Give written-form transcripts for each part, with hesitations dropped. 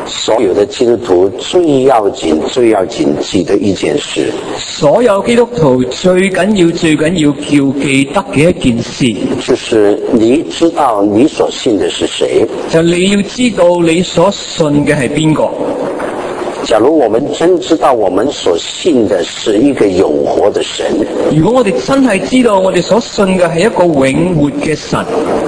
所有的基督徒最要紧記得一件事， 所有基督徒最緊要叫記得嘅一件事， 就是你知道你所信的是誰。 就你要知道你所信嘅係邊個。 假如我們真知道我們所信的是一個永活的神， 如果我哋真係知道我哋所信嘅係一個永活嘅神，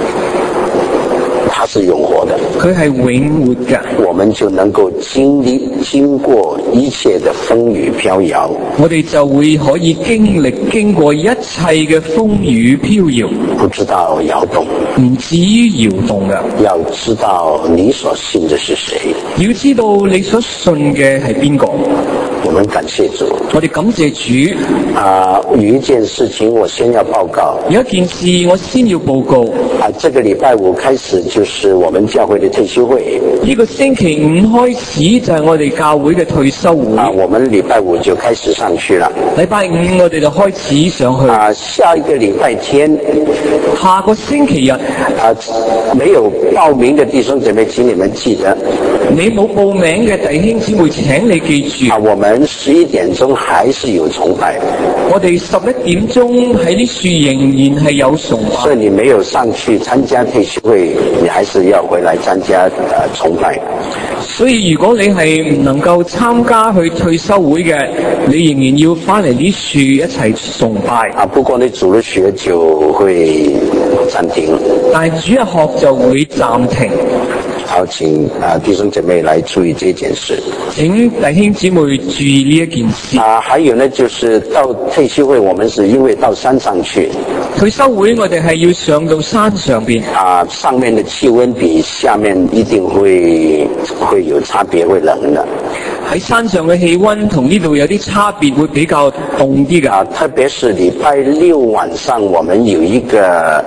他是永活的， 佢係永活嘅， 我們就能夠經過一切的風雨飄搖， 我哋就會可以經過一切嘅風雨飄搖， 不知道搖動， 唔至於搖動嘅。 要知道你所信的是誰， 要知道你所信嘅係邊個。 我們感謝主。 我哋感謝主。 有一件事情我先要報告。 有一件事我先要報告。 這個禮拜五開始就是我們教會的退休會。 呢個星期五開始就係我哋教會嘅退休會。 我們禮拜五就開始上去了。 禮拜五我哋就開始上去。 下一個禮拜天， 下個星期日， 沒有報名的弟兄姐妹，請你們記得。 你冇報名嘅弟兄姊妹，請你記住。 我們11點鐘還是有崇拜。 我哋11點鐘喺呢處仍然係有崇拜。 所以你沒有上去參加退休會，你還是要回來參加崇拜。 所以如果你係唔能夠參加去退休會嘅，你仍然要翻嚟呢處一齊崇拜。 不過你主日學就會暫停。但係主日學就會暫停。 好，請弟兄姐妹來注意這件事。 請弟兄姊妹注意呢一件事。 還有呢，就是到退休會，我們是因為到山上去。 退休會我哋係要上到山上邊。 上面的氣溫比下面一定會有差別，會冷的。 喺山上嘅氣溫同呢度有啲差別，會比較凍啲㗎。 特別是禮拜六晚上，我們有一個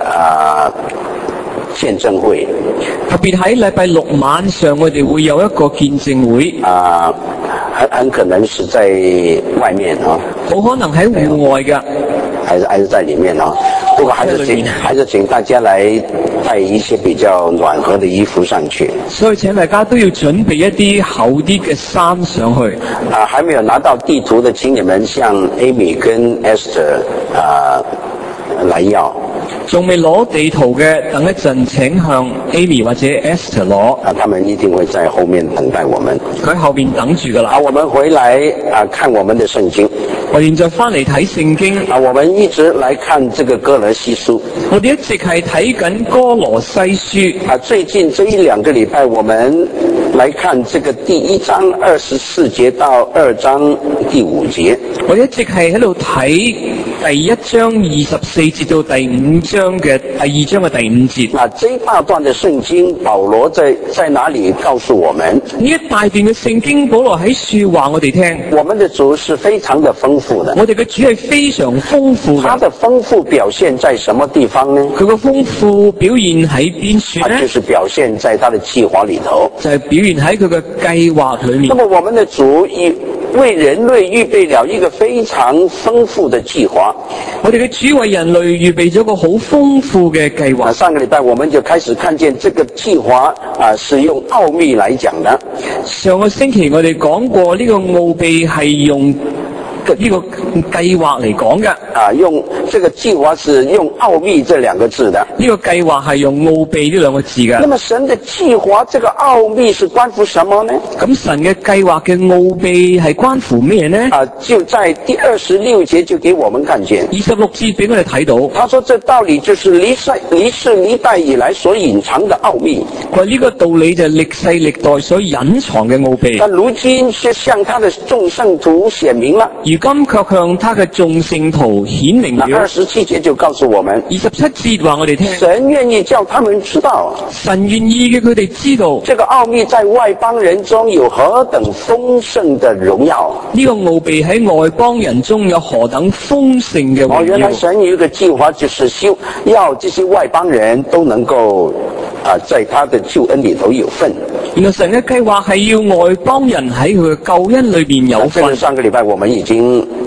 見證會。 特別喺禮拜六晚上，我哋會有一個見證會。 很可能是在外面啊， 好可能喺戶外㗎， 還是在裡面啊。不過還是請大家來帶一些比較暖和的衣服上去。 所以請大家都要準備一啲厚啲嘅衫上去。 還沒有拿到地圖的，請你們向 Amy 跟 Esther 來要。 仲未攞地圖嘅，等一陣請向 Amy 或者 Esther 攞。 他們一定會在後面等待我們。 佢喺後面等住㗎啦。 我們回來看我們的聖經。 我現在翻嚟睇聖經。 我們一直來看這個歌羅西書。 我哋一直係睇緊歌羅西書。 最近這1-2個禮拜，我們來看這個第1章24節到2章第5節。 我一直係喺度睇第1章24節到第5章嘅第2章嘅第5節。 這一大段的聖經，保羅在哪裡告訴我們？ 呢一大段嘅聖經，保羅喺書話我哋聽。 我們的主是非常的豐富的。 我哋嘅主係非常豐富嘅。 他的豐富表現在什麼地方呢？ 佢個豐富表現喺邊處呢？ 就是表現在他的計劃裡頭。 就係表現喺佢嘅計劃裡面。 那麼我們的主為人類預備了一個非常豐富的計劃。 我哋嘅主為人類預備咗個好豐富嘅計劃。 上個禮拜我們就開始看見這個計劃是用奧秘來講的。 上個星期我哋講過呢個奧秘係用呢個計劃嚟講嘅。 用這個計劃是用奧秘這2個字的。 呢個計劃係用奧秘呢2個字嘅。 那麼神的計劃這個奧秘是關乎什麼呢？ 咁神嘅計劃嘅奧秘係關乎咩呢？ 就在第26節就給我們看見。 26節俾我哋睇到。 他說這道理就是歷世歷代以來所隱藏的奧秘。 佢呢個道理就係歷世歷代所隱藏嘅奧秘。 但如今卻向他的眾聖徒顯明了。 如今卻向他嘅眾聖徒顯明了。 27節就告訴我們 ，27節話我哋聽， 神願意叫他們知道， 神願意嘅佢哋知道， 這個奧秘在外邦人中有何等豐盛的榮耀。 呢個奧秘喺外邦人中有何等豐盛嘅榮耀。 原來神有一個計劃，就是要這些外邦人都能夠在他的救恩裏頭有份。 原來神嘅計劃係要外邦人喺佢嘅救恩裏邊有份。 上個禮拜我們已經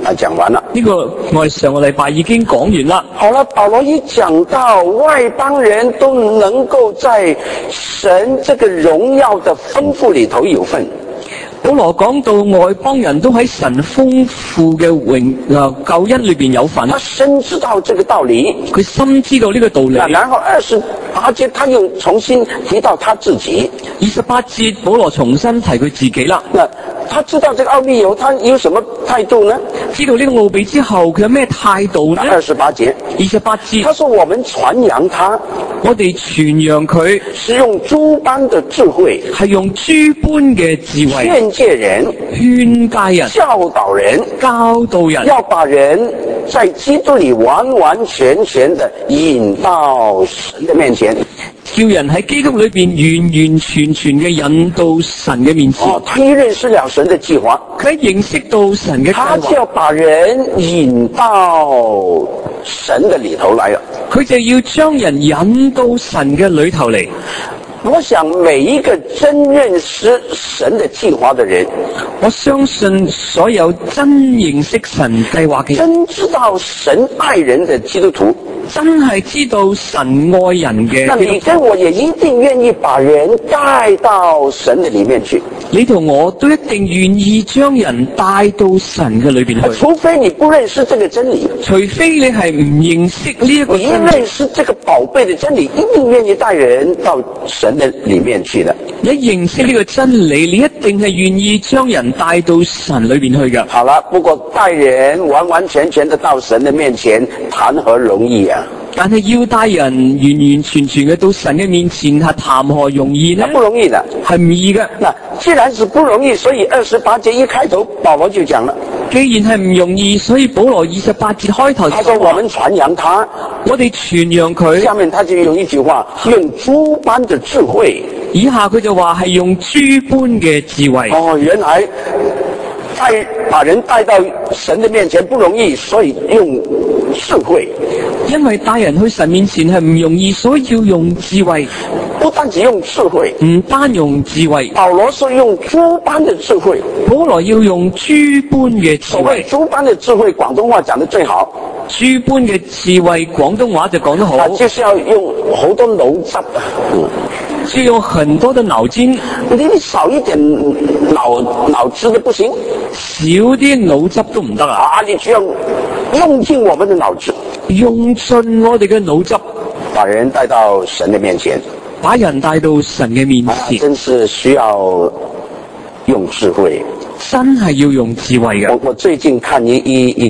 講完了。 呢個我哋上個禮拜已經講完啦。 好了，保羅一講到外邦人都能夠在神這個榮耀的豐富裏頭有份。 保羅講到外邦人都喺神豐富嘅救恩裏邊有份， 他深知道這個道理， 佢深知道呢個道理。 然後28節他又重新提到他自己。 28節保羅重新提佢自己啦。 他知道這個奧秘以後，他有什麼態度呢？ 知道呢個奧秘之後，佢有咩態度呢 ？28節 ，28節， 他說我們傳揚他， 我哋傳揚佢是用諸般的智慧， 係用諸般嘅智慧勸誡人、 勸誡人、 教導人、 教導人， 要把人在基督裏完完全全的引到神的面前。 叫人喺基督裏邊完完全全嘅引到神嘅面前。 他一認識了神的計劃， 佢認識到神嘅計劃， 他就要把人引到神的裏頭來了。 佢就要將人引到神嘅裏頭嚟。 我想每一個真認識神的計劃的人， 我相信所有真認識神計劃嘅人， 真知道神愛人的基督徒， 真係知道神愛人嘅， 那你跟我也一定願意把人帶到神的裏面去。 你同我都一定願意將人帶到神嘅裏邊去。 除非你不認識這個真理， 除非你係唔認識呢一個真理， 你一認識這個寶貝的真理，一定願意帶人到神的裏面去的。 你認識呢個真理，你一定係願意將人帶到神裏邊去嘅。 好了，不過帶人完完全全的到神的面前，談何容易啊！ 但係要帶人完完全全嘅到神嘅面前，係談何容易呢？ 不容易的， 係唔易嘅。 那既然是不容易，所以28節一開頭保羅就講了， 既然係唔容易，所以保羅28節開頭他說我們傳揚他， 我哋傳揚佢。 下面他就用一句話，用諸般的智慧。 以下佢就話係用諸般嘅智慧。 原來把人帶到神的面前不容易，所以用智慧。 因為帶人去神面前係唔容易，所以要用智慧。 不單只用智慧， 唔單用智慧， 保羅說用諸般的智慧。 保羅要用諸般嘅智慧。 所謂諸般的智慧，廣東話講得最好。 諸般嘅智慧，廣東話就講得好。 就是要用好多腦汁啊， 就用很多的腦筋。 你少一點腦汁都不行， 少啲腦汁都唔得啊！ 你只要用盡我們的腦汁， 用盡我哋嘅腦汁， 把人帶到神的面前， 把人帶到神嘅面前， 真是需要用智慧， 真係要用智慧嘅。 我最近看一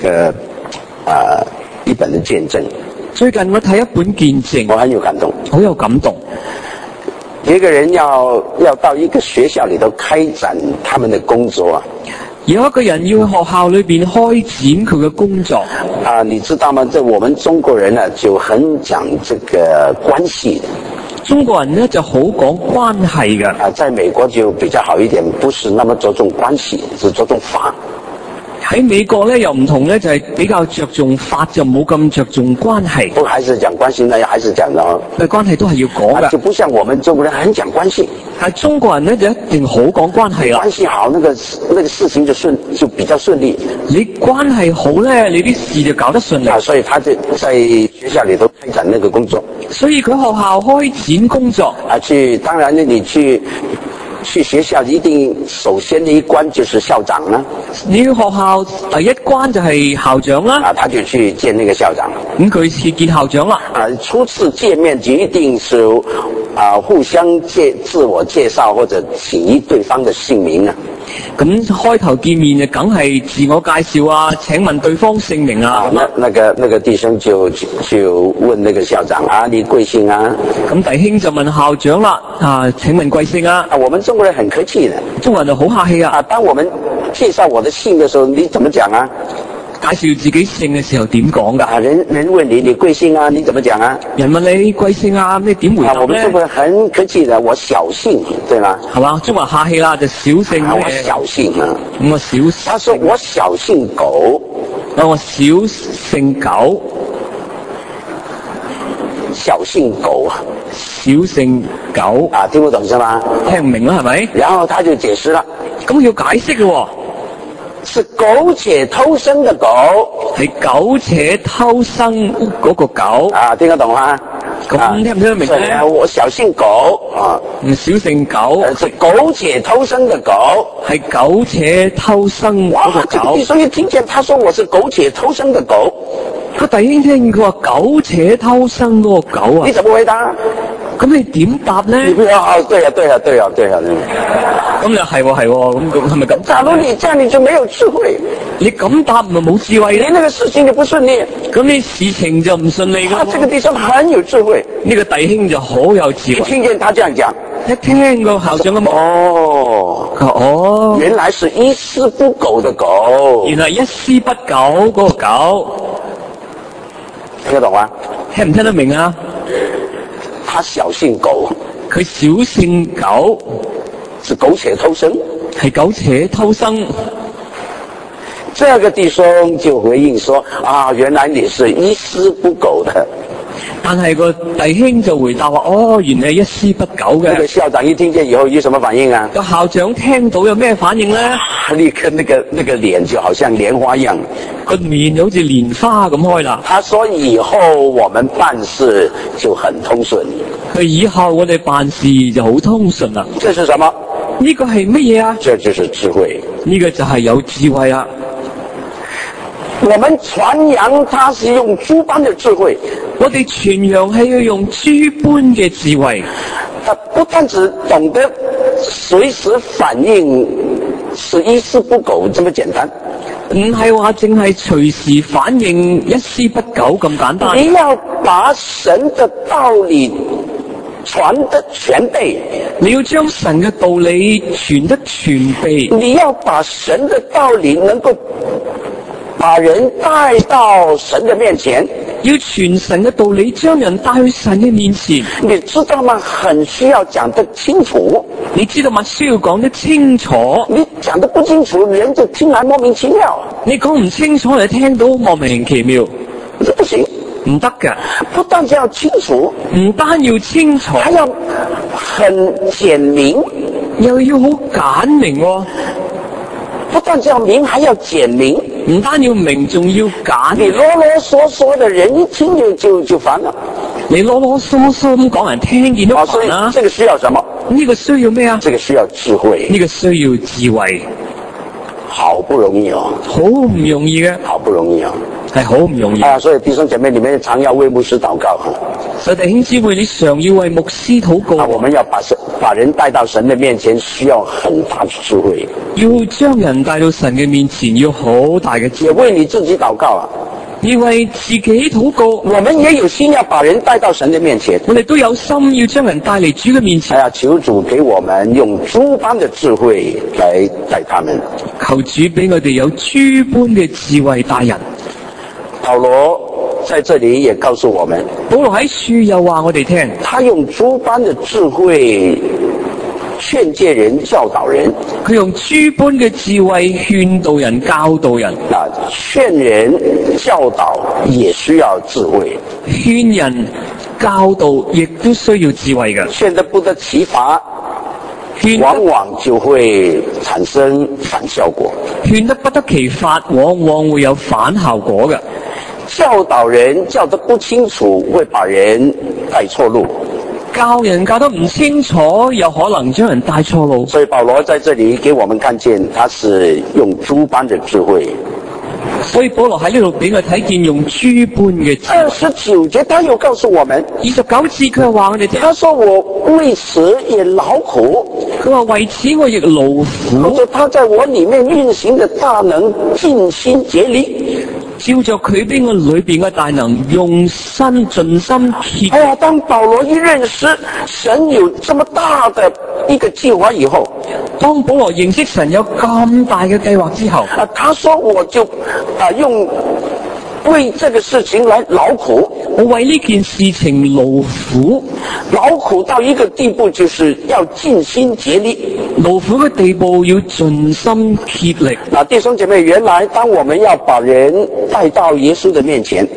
本的見證， 最近我睇一本見證， 我很有感動， 好有感動。 一個人要到一個學校裏頭開展他們的工作啊。 有一個人要去學校裏邊開展佢嘅工作你知道嗎？這我們中國人呢就很講這個關係的。 中國人呢就好講關係嘅。 在美國就比較好一點，不是那麼着重關係，只着重法。 喺美國咧又唔同咧，就係比較着重法，就冇咁着重關係。 不過還是講關係呢，還是講咯。 關係都係要講嘅。 就不像我們中國人很講關係。 但係中國人咧就一定好講關係啦。 關係好，那個事情就比較順利。 你關係好咧，你啲事就搞得順利。 所以他就在學校裏頭開展那個工作。 所以佢學校開展工作。 當然呢，你去學校一定首先的一關就是校長啦。 你要學校第一關就係校長啦。 他就去見那個校長。 咁佢去見校長啦。 初次見面就一定是互相自我介紹或者請一對方的姓名啊。 咁開頭見面就梗係自我介紹啊，請問對方姓名啊。 那個弟兄就問那個校長你貴姓啊？ 咁弟兄就問校長啦，請問貴姓啊？ 我們中國人很客氣的， 中國人就好客氣啊。 當我們介紹我的姓的時候，你怎麼講啊？ 介紹自己姓嘅時候點講噶？ 人問你貴姓啊？你怎麼講啊？ 人問你貴姓啊？你點回答呢？ 我們中國人很客氣的，我小姓，對嗎？ 係嘛？中國人客氣啦，就小姓。 我小姓啊。 咁我小。 他說我小姓狗。 我小姓狗。 小姓狗啊。 小姓狗。 聽不懂是嗎？ 聽唔明啦，係咪？ 然後他就解釋了。 咁要解釋嘅喎。 是苟且偷生的狗係苟且偷生嗰個狗。 啊，聽得懂嗎？ 咁聽唔聽得明咧？ 我小姓苟啊， 小姓狗， 是苟且偷生的狗。 係苟且偷生嗰哇，這個狗。 個弟兄一聽見他說我是苟且偷生的狗， 個弟兄聽佢話苟且偷生嗰個狗啊你，怎麼回答？ 咁你點答咧？ 你不要啊，對呀、啊，對呀、啊，對呀、啊，對呀、啊。 咁你係喎係喎，咁係咪咁？ 假如你這樣，你就沒有智慧， 你咁答咪冇智慧咧？ 你那個事情就不順利。 咁你事情就唔順利噶。 這個弟兄很有智慧， 呢個弟兄就好有智慧。 一聽見他這樣講， 一聽個校長咁哦，原來是一絲不苟的狗， 原來一絲不苟嗰個狗， 聽得懂嗎？ 聽唔聽得明啊？ 他小姓苟， 佢小姓狗， 是苟且偷生。 係苟且偷生。 這個弟兄就回應說：啊，原來你是一絲不苟的。 但係個弟兄就回答話：哦，原來係一絲不苟嘅。 那個校長一聽見以後有什麼反應啊？ 個校長聽到有咩反應咧？ 立刻那個臉就好像蓮花一樣， 個面就好似蓮花咁開啦。 他說以後我們辦事就很通順。 佢以後我哋辦事就好通順啦。 這是什麼？ 呢個係乜嘢啊？ 這就是智慧。 呢個就係有智慧啦。 我們傳揚他是用豬般的智慧， 我哋傳揚係要用豬般嘅智慧。 他不但只懂得隨時反應，是一絲不苟這麼簡單。 唔係話淨係隨時反應一絲不苟咁簡單。 你要把神的道理傳得全備， 你要將神嘅道理傳得全備。 你要把神的道理能夠把人帶到神的面前， 要傳神嘅道理，將人帶去神嘅面前。 你知道嗎？很需要講得清楚。 你知道嗎？需要講得清楚。 你講得不清楚，人就聽來莫名其妙。 你講唔清楚，你聽到莫名其妙， 這不行， 唔得㗎。 不但是要清楚， 唔單要清楚， 還要很簡明， 又要好簡明喎。 不但是要明，還要簡明。 唔單要明，仲要簡。 你囉囉嗦嗦的人一聽就煩了。 你囉囉嗦嗦咁講，人聽見都所以煩啦。 這個需要什麼？ 呢個需要咩啊？ 這個需要智慧。 呢個需要智慧， 好不容易哦， 好唔容易嘅， 好不容易哦。 係好唔容易。 啊，所以弟兄姐妹，你們常要為牧師禱告哈。 所以弟兄姊妹，你常要為牧師禱告。 我們要把人帶到神的面前，需要很大的智慧。 要將人帶到神嘅面前，要好大嘅智也慧。 為你自己禱告啊。 要為自己禱告。 我們也有心要把人帶到神的面前。 我哋都有心要將人帶嚟主嘅面前。 哎呀，求主給我們用豬般的智慧來帶他們。 求主俾我哋有豬般嘅智慧帶人。 保羅在這裏也告訴我們， 保羅喺書又話我哋聽， 他用豬般的智慧勸誡人、教導人。 佢用豬般嘅智慧勸導人、教導人。 啊，勸人、教導也需要智慧。 勸人、教導亦都需要智慧嘅。 勸得不得其法， 勸往往就會產生反效果。 勸得不得其法，往往會有反效果嘅。 教導人教得不清楚，會把人帶錯路。 教人教得唔清楚，有可能將人帶錯路。 所以保羅在這裏給我們看見，他是用豬般的智慧。 所以保羅喺呢度俾我睇見用豬般嘅智慧。 29節他又告訴我們 29節佢又話我哋聽， 他說我為此也勞苦。 佢話為此我亦勞苦。 說他在我裏面運行的大能盡心竭力。 照着佢俾我裏邊嘅大能，用心盡心竭。 哎呀，當保羅一認識神有這麼大的一個計劃以後， 當保羅認識神有咁大嘅計劃之後， 他說我就用為這個事情來勞苦。 我為呢件事情勞苦， 勞苦到一個地步，就是要盡心竭力。 勞苦嘅地步要盡心竭力。 弟兄姐妹，原來當我們要把人帶到耶穌的面前，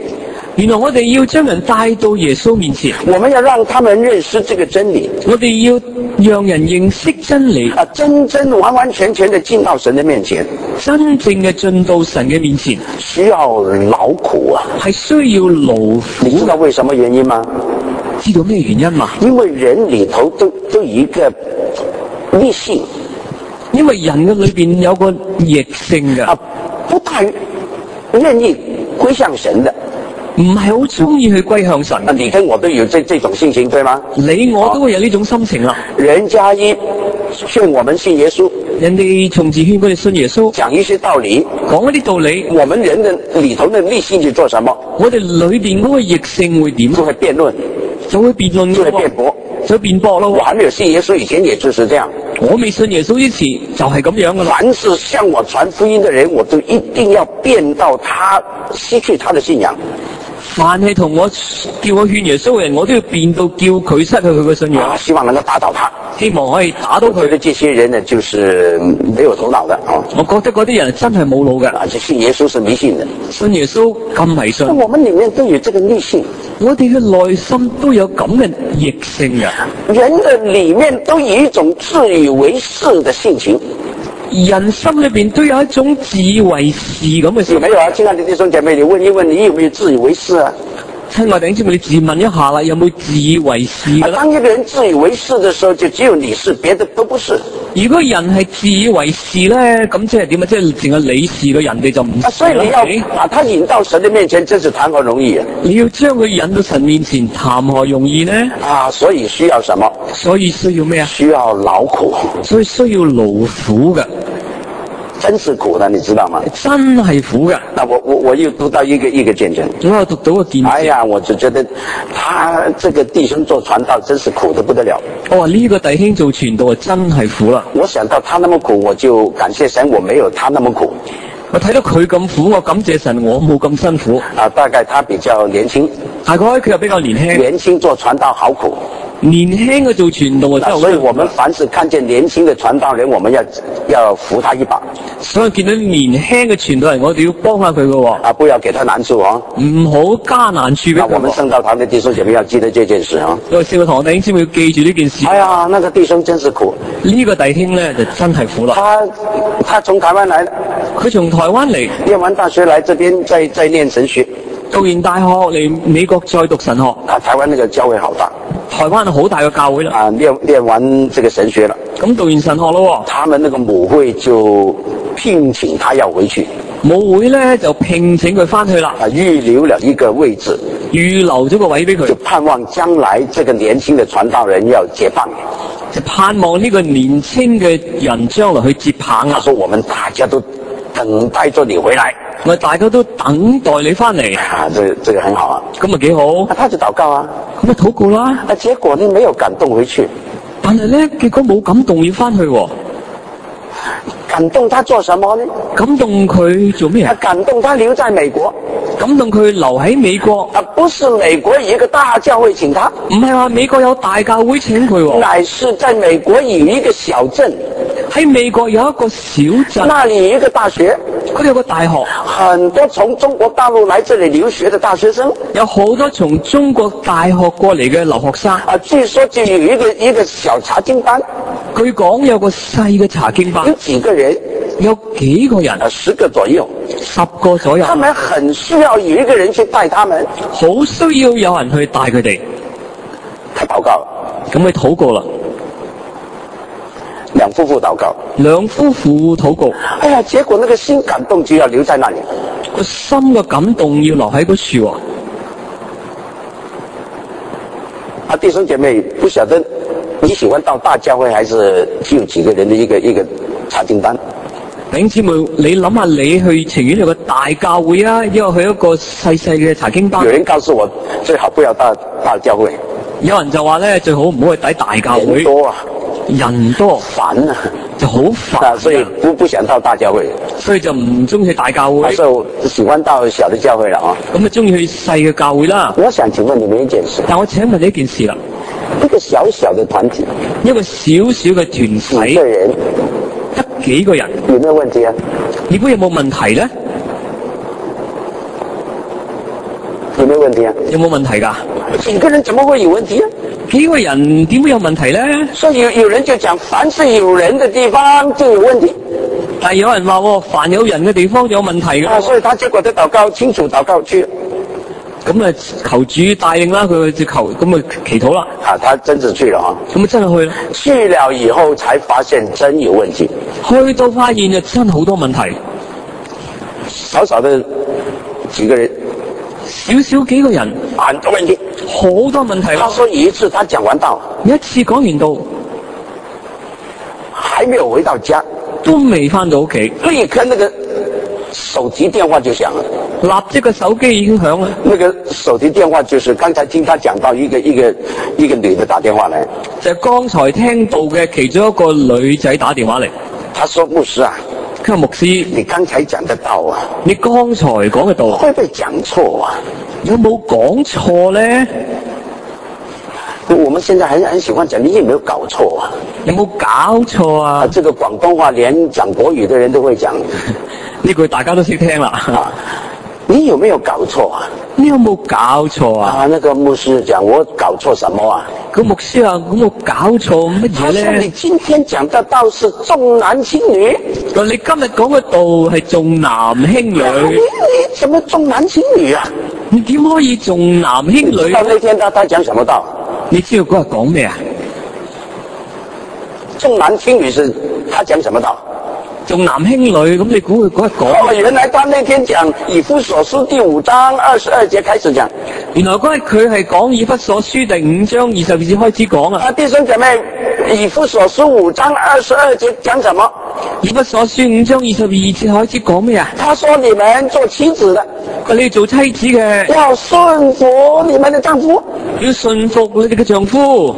原來我哋要將人帶到耶穌面前， 我們要讓他們認識這個真理， 我哋要讓人認識真理， 真正完完全全的進到神的面前， 真正嘅進到神嘅面前， 需要勞苦啊！ 係需要勞你知苦。 道為什麼原因嗎？ 知道咩原因嘛？ 因為人裏頭都有一個逆性因為人嘅裏邊有個逆性嘅， 不太願意歸向神的。 唔係好中意去歸向神。 你跟我都有這種心情，對嗎？ 你我都會有呢種心情啦。 人家一勸我們信耶穌， 人哋從自勸佢哋信耶穌， 講一些道理， 講一啲道理， 我們人的裏頭的逆性去做什麼？ 我哋裏邊嗰個逆性會點？ 就會辯論， 就會辯論， 就會辯駁， 就會辯駁咯。 我還沒有信耶穌以前，也就是這樣。 我未信耶穌之前就係咁樣噶啦。 凡是向我傳福音的人，我都一定要辯到他失去他的信仰。 凡係同我叫我勸耶穌嘅人，我都要辯到叫佢失去佢嘅信仰。 希望能夠打倒他， 希望可以打到佢。 我覺得這些人呢，就是沒有頭腦的啊。 我覺得嗰啲人真係冇腦嘅， 就信耶穌是迷信的。 信耶穌咁迷信。 我們裏面都有這個逆性， 我哋嘅內心都有咁嘅逆性嘅。 人的裏面都有一種自以為是的性情。 人心裏邊都有一種自以為是咁嘅事。 有沒有啊？親愛的弟兄姐妹，你問一問，你有沒有自以為是啊？ 親愛的弟兄姐妹，你自問一下啦，有冇自以為是嘅？ 當一個人自以為是的時候，就只有你是，別的都不是。 如果人係自以為是咧，咁即係點啊？即係淨係你是嘅，人哋就唔是。 所以你要把他引到神的面前，真是談何容易啊！ 你要將佢引到神面前，談何容易呢？ 所以需要什麼？ 所以需要咩啊？ 需要勞苦。 所以需要勞苦嘅。 真是苦的，你知道嗎？ 真係苦嘅。 那我又讀到一個見證。 我又讀到個見證。 哎呀，我就覺得他這個弟兄做傳道真是苦得不得了。 呢個弟兄做傳道真係苦啦。 我想到他那麼苦，我就感謝神，我沒有他那麼苦。 我睇到佢咁苦，我感謝神，我冇咁辛苦。 大概他比較年輕。 大概佢又比較年輕。 年輕做傳道好苦。 年輕嘅做傳道真係好。 所以我們凡是看見年輕的傳道人，我們要扶他一把。 所以見到年輕嘅傳道人，我哋要幫下佢嘅。 不要給他難處哦。 唔好加難處俾佢。 我們聖道堂的弟兄姐妹要記得這件事啊。 聖道堂弟兄姊妹要記住呢件事。 哎呀，那個弟兄真是苦。 呢個弟兄咧就真係苦啦。 他從台灣來的。 佢從台灣嚟， 念完大學來這邊再念神學。 讀完大學嚟美國再讀神學。 台灣那個教會好大。 台灣好大嘅教會啦。 念完這個神學了。 咁讀完神學咯。 他們那個母會就聘請他要回去。 母會咧就聘請佢翻去啦。 預留了一個位置。 預留咗個位俾佢。 就盼望將來這個年輕的傳道人要接棒。 就盼望呢個年輕嘅人將來去接棒啊。 他說我們大家都等待着你回來。 我大家都等待你翻嚟。 這個很好啊。 咁咪幾好。 他就禱告啊。 咁咪禱告啦。 結果呢沒有感動回去。 但係咧，結果冇感動要翻去。 感動他做什麼呢？ 感動佢做咩啊？ 感動他留在美國。 感動佢留喺美國。 不是美國一個大教會請他。 唔係話美國有大教會請佢。 乃是在美國有一個小鎮。 喺美國有一個小鎮。 那裏有一個大學。 佢哋有個大學。 很多從中國大陸來這裏留學的大學生。 有好多從中國大學過嚟嘅留學生。 據說就有一個小查經班。 據講有個細嘅查經班。 有幾個人？ 有幾個人 ？10個左右。 10個左右。 他們很需要有一個人去帶他們。 好需要有人去帶佢哋。 他禱告。 咁佢禱告啦。 兩夫婦禱告。 兩夫婦禱告。 哎呀，結果那個心感動就要留在那裏。 個心嘅感動要留喺嗰處喎。 弟兄姐妹，不曉得你喜歡到大教會，還是只有幾個人的一個查經班？ 弟兄姊妹，你諗下，你去情願有個大教會啊，因為去一個細細嘅查經班。 有人告訴我，最好不要到大教會。 有人就話咧，最好唔好去睇大教會。 人多啊， 人多煩啊， 就好煩。 所以不想到大教會。 所以就唔中意去大教會。 所以我喜歡到小的教會啦啊。 咁啊，中意去細嘅教會啦。 我想請問你們一件事。 但我請問你一件事啦。 一個小小的團體， 一個小小嘅團體， 幾個人， 得幾個人， 有沒有問題啊？ 你估有冇問題咧？ 有沒有問題啊？ 有冇問題㗎？ 幾個人怎麼會有問題啊？ 幾個人點會有問題呢？ 所以有人就講，凡是有人的地方就有問題。 但係有人話喎，凡有人嘅地方就有問題㗎。 所以他結果的禱告清楚禱告去。 咁啊，求主帶領啦，佢就求咁啊祈禱啦。 他真係去了啊！ 咁啊真係去啦。 去了以後才發現真有問題。 去到發現就真好多問題。 少少的幾個人， 少幾個人， 很多問題， 好多問題。 他說有一次他講完道， 一次講完道， 還沒有回到家， 都未返到屋企， 立刻那個手提電話就響了。 立即個手機已經響啦。 那個手提電話就是剛才聽他講到一個女的打電話來， 就係剛才聽到嘅其中一個女仔打電話嚟。 他說牧師啊， 佢話牧師， 你剛才講的道啊， 你剛才講嘅道會不會講錯啊？ 有冇講錯咧？ 我們現在很喜歡講，你有沒有搞錯啊？ 有冇搞錯啊？ 這個廣東話連講國語的人都會講， 呢句大家都識聽啦。 你有沒有搞錯啊？ 你有冇搞錯啊？ 那個牧師講，我搞錯什麼啊？ 個牧師啊，咁我搞錯乜嘢咧？ 他說你今天講的道是重男輕女。 你今日講嘅道係重男輕女。 你怎麼重男輕女啊？ 你點可以重男輕女？ 到那天他講什麼道？ 你知道嗰日講咩啊？ 重男輕女是他講什麼道？ 重男輕女，咁你估佢嗰日講？ 原來他那天講以弗所書第5章22節開始講。 原來嗰日佢係講以弗所書第5章22節開始講啊。 弟兄姐妹，以弗所書5章22節講什麼？ 以弗所書5章22節開始講咩啊？ 他說你們做妻子的， 你做妻子嘅要順服你們的丈夫， 要順服你哋嘅丈夫。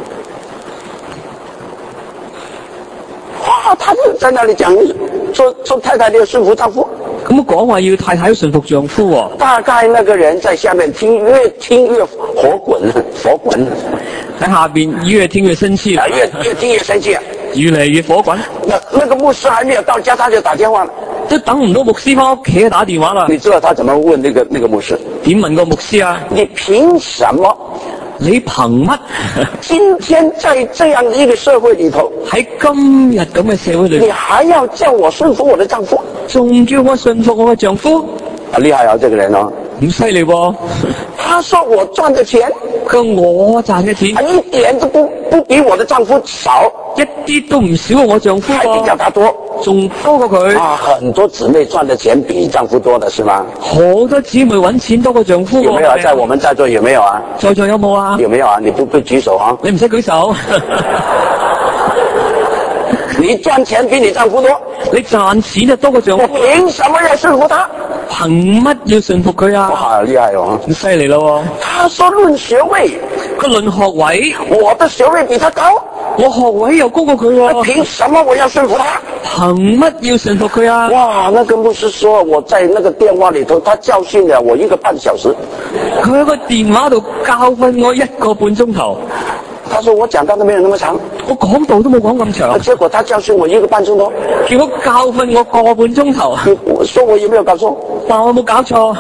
哇，他就在那裏講，做太太的要順服丈夫。 咁講話要太太要順服丈夫喎。 大概那個人在下面聽，越聽越火滾， 喺下邊越聽越生氣， 越聽越生氣， 越嚟越火滾。 那個牧師還沒有到家，他就打電話了， 都等唔到牧師翻屋企打電話啦。 你知道他怎麼問那個牧師？ 點問個牧師啊？ 你憑什麼？ 你憑乜？ 今天在這樣的一個社會裏頭， 喺今日咁嘅社會裏， 你還要叫我順服我的丈夫， 仲叫我順服我嘅丈夫？ 厲害啊，這個人哦， 咁犀利喎！ 他說我賺的錢， 佢我賺嘅錢， 一點都不比我的丈夫少， 一啲都唔少我丈夫還比較他多， 仲多過佢。 很多姊妹賺的錢比丈夫多的是嗎？ 好多姊妹揾錢多過丈夫。 有沒有啊？在我們在座有沒有啊？ 在座有冇啊？ 有沒有啊？你不舉手啊？ 你唔使舉手。 你賺錢比你丈夫多， 你賺錢就多過丈夫。 我憑什麼要順服他？ 憑乜要順服佢啊？ 哇，厲害哦！ 咁犀利咯！ 他說論學位， 佢論學位， 我的學位比他高， 我學位又高過佢喎。 憑什麼我要順服他？ 憑乜要順服佢啊？ 哇，那個牧師說我在那個電話裏頭，他教訓了我1個半小時。 佢喺個電話度教訓我1個半鐘頭。 他說我講道都沒有那麼長， 我講道都冇講咁長。 結果他教訓我1個半鐘頭， 結果教訓我個半鐘頭。 我說我有沒有搞錯？ 但我冇搞錯。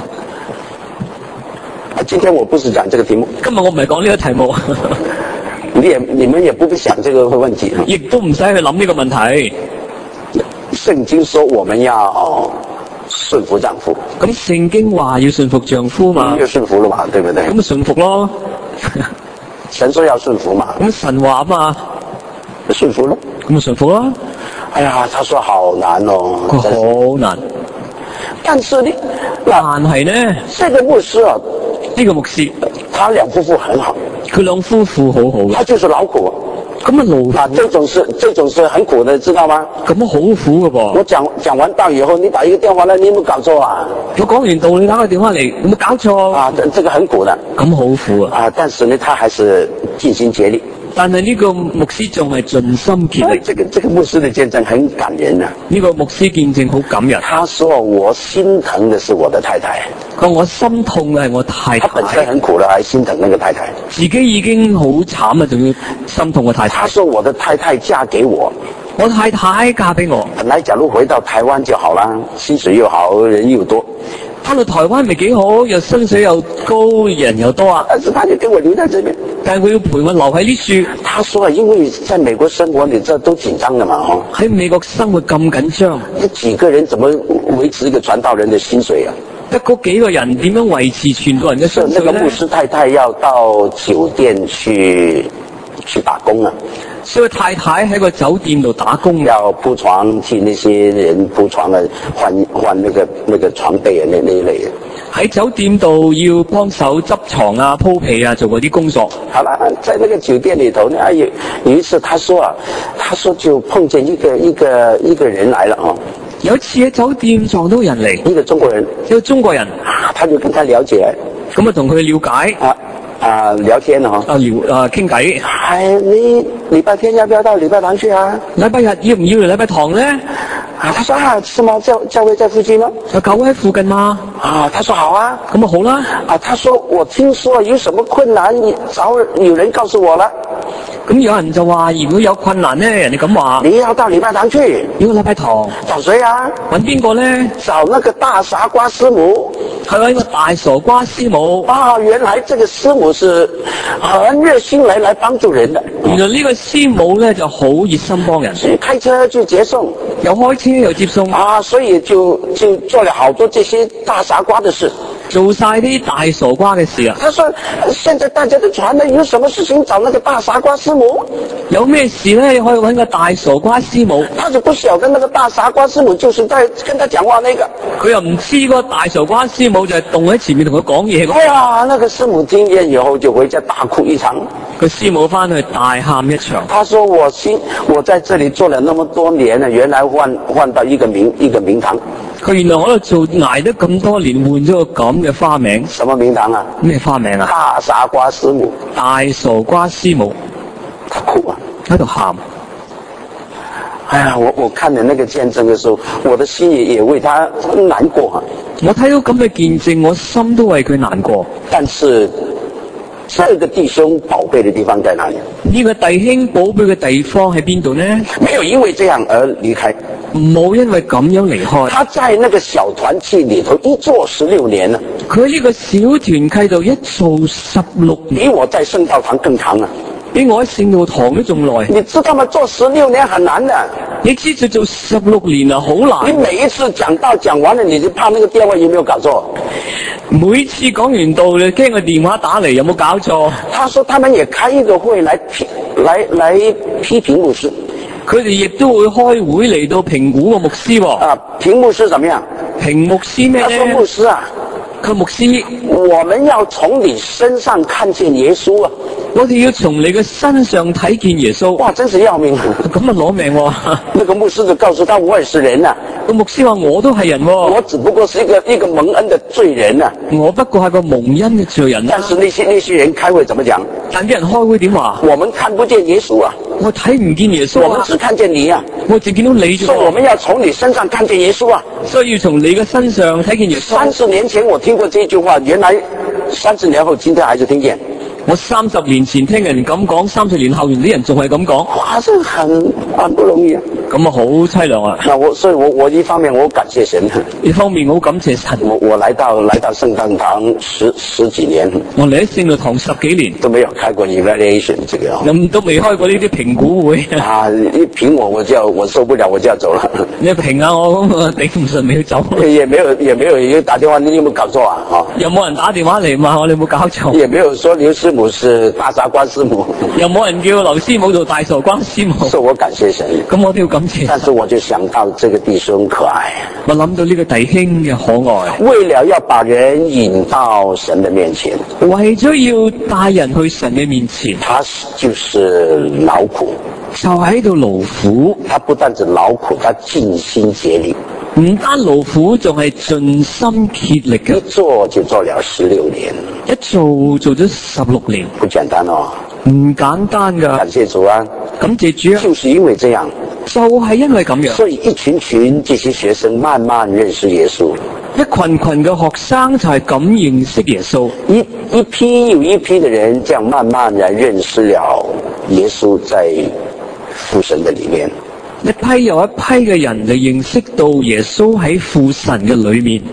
今天我不是講這個題目， 今日我唔係講呢個題目。 你們也不必想這個問題， 亦都唔使去諗呢個問題。 聖經說我們要順服丈夫， 咁聖經話要順服丈夫嘛？ 就順服了嘛，對不對？ 咁咪順服咯。 神說要順服嘛， 咁神話嘛， 順服咯， 咁咪順服咯。 哎呀，他說好難哦， 好難。 但是呢， 但係呢， 這個牧師啊， 呢個牧師， 他兩夫婦很好， 佢兩夫婦好好嘅， 他就是勞苦。 咁啊勞苦啊，這種是很苦的，知道嗎？ 咁好苦嘅噃。 我講完道以後，你打一個電話來，你有冇搞錯啊？ 我講完道，你打個電話嚟，有冇搞錯？ 啊，這個很苦的。 咁好苦啊！ 啊，但是呢，他還是盡心竭力。 但係呢個牧師仲係盡心竭力。 這個牧師的見證很感人啊！ 呢個牧師見證好感人。 他說我心疼的是我的太太。 佢話我心痛嘅係我太太。 他本身很苦了，還心疼那個太太。 自己已經好慘啊，仲要心痛個太太。 他說我的太太嫁給我， 我太太嫁俾我。 本來假如回到台灣就好啦，薪水又好，人又多。 翻到台灣咪幾好，又薪水又高，人又多啊。 但是他就給我留在這邊。 但係佢要陪我留喺呢處。 他說因為在美國生活，你這都緊張的嘛， 喺美國生活咁緊張， 這幾個人怎麼維持一個傳道人的薪水啊？ 得嗰幾個人點樣維持傳道人嘅薪水呢？ 那個牧師太太要到酒店去打工啊。 所以太太喺個酒店度打工， 要鋪床，替那些人鋪床啊，換那個床被啊，那一類的。 喺酒店度要幫手執床啊、鋪被啊，做嗰啲工作。 好了，在那個酒店裏頭呢，有一次他說就碰見一個人來了啊。 有一次喺酒店撞到人嚟， 一個中國人， 一個中國人， 他就跟他了解， 咁啊同佢了解聊天啊， 傾偈。 你禮拜天要不要到禮拜堂去啊？ 禮拜日要唔要嚟禮拜堂呢？ 他說是嗎？教會在附近嗎？ 教會喺附近嗎？ 他說好啊。 咁啊好啦。 他說我聽說有什麼困難，找有人告訴我了。 咁有人就話如果有困難呢，人哋咁話， 你要到禮拜堂去。 要禮拜堂找誰啊？ 揾邊個呢？ 找那個大傻瓜師母。 係揾個大傻瓜師母。 原來這個師母是很熱心來幫助人的。 原來呢個師母呢就好熱心幫人， 所以開車去接送， 又開車又接送。 所以就做了好多這些大傻瓜的事， 做晒啲大傻瓜嘅事啊。 他說現在大家都傳了，有什麼事情找那個大傻瓜師母。 有咩事呢？可以揾個大傻瓜師母。 他就不曉得那個大傻瓜師母就是在跟他講話那個。 佢又唔知個大傻瓜師母就係動喺前面同佢講嘢。 那個師母聽見以後就回家大哭一場。 個師母翻去大喊一場。 他說我在這裏做了那麼多年了，原來換到一個名堂。 佢原來喺度捱得咁多年，換咗個咁嘅花名。 什麼名堂啊？ 咩花名啊？ 大傻瓜師母。 大傻瓜師母。 他哭啊， 喺度喊。 我看了那個見證的時候，我的心也為他難過啊。 我睇到咁嘅見證，我心都為佢難過。 但是這個弟兄寶貝的地方在哪裡？ 呢個弟兄寶貝嘅地方喺邊度呢？ 沒有因為這樣而離開， 冇因為咁樣離開。 他在那個小團契裡頭一做16年了。 佢喺呢個小團契度一做16年， 比我在聖道堂更長啊！ 比我喺聖道堂都仲耐。 你知道嗎？做16年很難的。 你知道做16年啊，好難。 你每一次講道講完了，你就怕那個電話有沒有搞錯？ 每次講完道，你驚個電話打嚟有冇搞錯？ 他說他們也開一個會來批評牧師。 佢哋亦都會開會嚟到評估個牧師。 評牧師怎麼樣？ 評牧師咩呢？ 他說牧師啊， 佢牧師， 我們要從你身上看見耶穌啊！ 我哋要從你嘅身上睇見耶穌。 哇，真是要命！ 咁啊攞命喎！ 那個牧師就告訴他，我也是人啊。 個牧師話我都係人喎。 我只不過是一個蒙恩的罪人啊。 我不過係個蒙恩嘅罪人啊。 但是那些人開會怎麼講？ 但啲人開會點話？ 我們看不見耶穌啊。 我睇唔見耶穌啊。 我們只看見你啊。 我只見到你啫。 所以我們要從你身上看見耶穌啊。 所以要從你嘅身上睇見耶穌。 30年前我聽過這句話，原來30年後今天還是聽見。 我30年前聽人咁講，30年後啲人仲係咁講。 哇，這很不容易啊。 咁啊好凄涼啊。 所以我一方面我感謝神， 一方面我好感謝神。 我來到聖道堂十幾年， 我嚟喺聖道堂10幾年都沒有開過 evaluation 這個。 咁都未開過呢啲評估會。 一評我受不了，我就要走了。 你評下我頂唔順，咪要走。 也沒有打電話，你有冇搞錯啊？ 有冇人打電話嚟問我你有冇搞錯？ 也沒有說劉師母是大傻瓜師母。 有冇人叫劉師母做大傻瓜師母？ 所以我感謝神。咁我都要感謝。 但是我就想到這個弟兄可愛。 我諗到呢個弟兄嘅可愛。 為了要把人引到神的面前， 為咗要帶人去神嘅面前， 他就是勞苦， 就喺度勞苦。 他不但止勞苦，他盡心竭力。 唔單勞苦，仲係盡心竭力嘅。 一做就做了16年， 一做咗16年， 不簡單哦。 唔簡單噶。 感謝主啊！ 感謝主啊！ 就是因為這樣， 就係因為咁樣， 所以一群這些學生慢慢認識耶穌。 一群嘅學生就係咁認識耶穌。 一批又一批的人，這樣慢慢地認識了耶穌在父神的裏面。 一批又一批嘅人就認識到耶穌喺父神嘅裏面。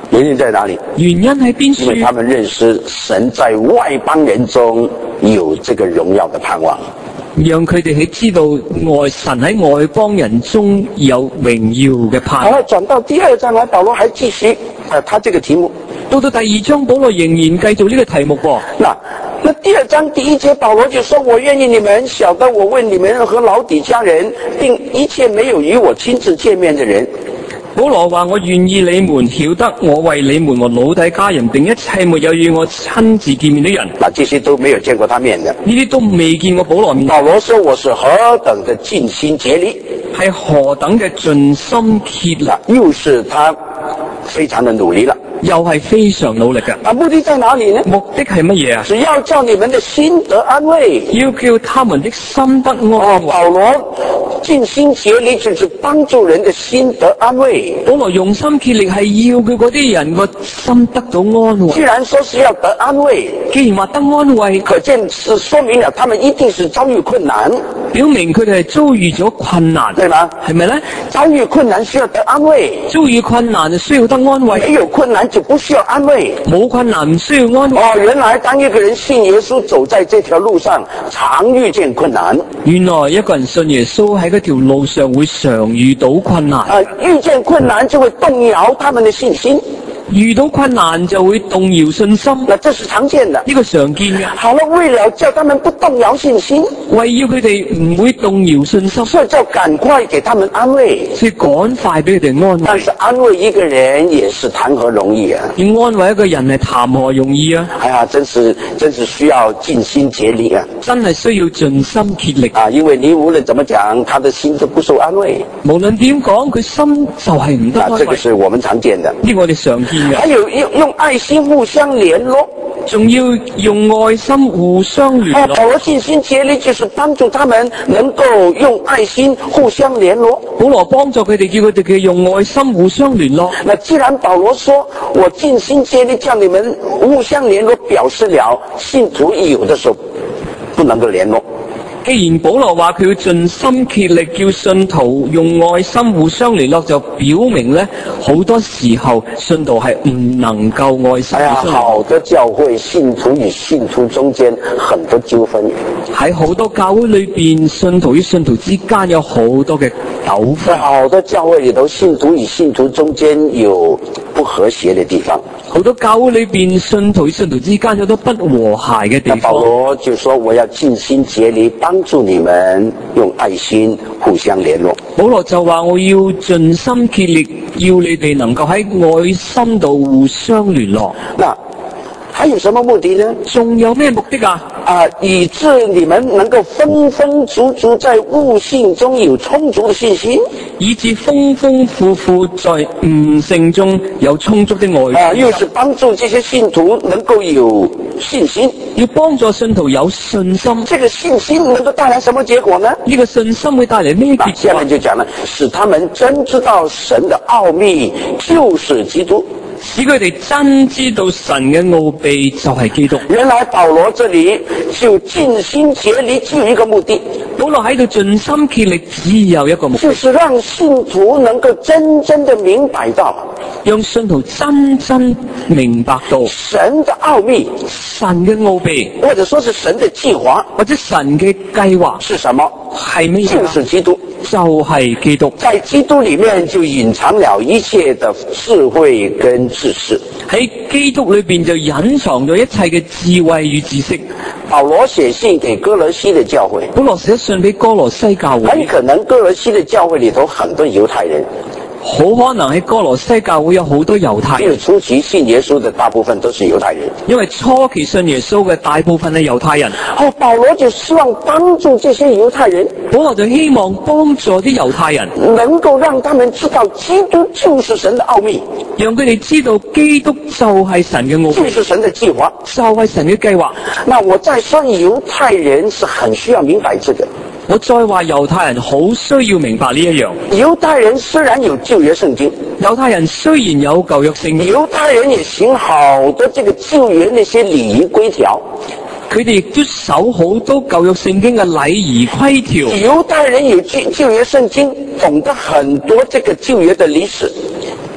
原因在哪里？ 原因喺邊處？ 因為他們認識神在外邦人中有這個榮耀的盼望。 讓佢哋喺知道神喺外邦人中有榮耀嘅盼望。 好，轉到第二章呢，保羅還繼續他這個題目。 到第二章，保羅仍然繼續呢個題目噃。 那第二章第一節，保羅就說：我願意你們曉得我為你們和老底嘉人，並一切沒有與我親自見面的人。 保羅話：我願意你們曉得我為你們和老底嘉人，並一切沒有與我親自見面的人。 這些都沒有見過他面的， 呢啲都未見過保羅面。 保羅說：我是何等的盡心竭力， 係何等嘅盡心竭力， 又是他非常的努力了。 又係非常努力嘅。 目的在哪裡呢？ 目的係乜嘢啊？ 只要叫你們的心得安慰， 要叫他們的心得安慰。 保羅盡心竭力就是幫助人的心得安慰。 保羅用心竭力係要佢嗰啲人個心得到安慰。 既然說是要得安慰， 既然話得安慰， 可見是說明了他們一定是遭遇困難， 表明佢哋係遭遇咗困難， 對嗎？ 係咪咧？ 遭遇困難需要得安慰， 遭遇困難就需要得安慰。 沒有困難就不需要安慰， 冇困難唔需要安慰。 原來當一個人信耶穌走在這條路上，常遇見困難。 原來一個人信耶穌喺嗰條路上會常遇到困難。 遇見困難就會動搖他們的信心。 遇到困難就會動搖信心， 這是常見的， 呢個常見嘅。 好了，為了叫他們不動搖信心， 為要佢哋唔會動搖信心， 所以就趕快給他們安慰， 所以趕快俾佢哋安慰。 但是安慰一個人也是談何容易啊！ 要安慰一個人係談何容易啊！ 哎呀，真是需要盡心竭力啊！ 真係需要盡心竭力啊！因為你無論怎麼講，他的心都不受安慰。 無論點講，佢心就係唔得安慰。 這個是我們常見的， 呢個我哋常見。 還有用愛心互相聯絡， 仲要用愛心互相聯絡。 保羅盡心竭力就是幫助他們能夠用愛心互相聯絡。 保羅幫助佢哋，叫佢哋用愛心互相聯絡。 那既然保羅說我盡心竭力叫你們互相聯絡，表示了信徒有的時候不能夠聯絡。 既然保羅話佢要盡心竭力叫信徒用愛心互相聯絡，就表明咧好多時候信徒係唔能夠愛心互相聯絡。 好多教會信徒與信徒中間很多糾紛， 喺好多教會裏邊，信徒與信徒之間有好多嘅糾紛。 好多教會裏頭信徒與信徒中間有不和諧的地方。 好多教會裏邊，信徒與信徒之間有好多不和諧嘅地方。 保羅就說我要盡心竭力幫助你們用愛心互相聯絡。 保羅就話我要盡心竭力，要你哋能夠喺愛心度互相聯絡。 那還有什麼目的呢？ 仲有咩目的啊？ 以致你們能夠豐豐足足在悟性中有充足的信心， 以致豐豐富富在悟性中有充足的愛心。 又是幫助這些信徒能夠有信心， 要幫助信徒有信心。 這個信心能夠帶來什麼結果呢？ 呢個信心會帶嚟咩結果？ 下面就講了，使他們真知道神的奧秘就是基督。 使佢哋真知道神嘅奧秘就係基督。 原來保羅這裏就盡心竭力，只有一個目的。 保羅喺度盡心竭力，只有一個目的， 就是讓信徒能夠真正的明白到， 讓信徒真正明白到神的奧秘， 神嘅奧秘， 或者說是神的計劃， 或者神嘅計劃是什麼？ 係咩？ 就是基督。 就係基督。 在基督裏面就隱藏了一切的智慧跟知識。 喺基督裏邊就隱藏咗一切嘅智慧與知識。 保羅寫信給哥羅西的教會， 保羅寫信俾哥羅西教會， 很可能哥羅西的教會裏頭很多猶太人， 好可能喺哥羅西教會有好多猶太人。 因為初期信耶穌的大部分都是猶太人， 因為初期信耶穌嘅大部分係猶太人。 保羅就希望幫助這些猶太人， 保羅就希望幫助啲猶太人， 能夠讓他們知道基督就是神的奧秘， 讓佢哋知道基督就係神嘅奧秘， 就是神的計劃， 就係神嘅計劃。 那我再說猶太人是很需要明白這個。 我再話猶太人好需要明白呢一樣。 猶太人雖然有舊約聖經， 猶太人雖然有舊約聖經， 猶太人也行好多這個舊約那些禮儀規條， 佢哋亦都守好多舊約聖經嘅禮儀規條。 猶太人有舊約聖經，懂得很多這個舊約的歷史，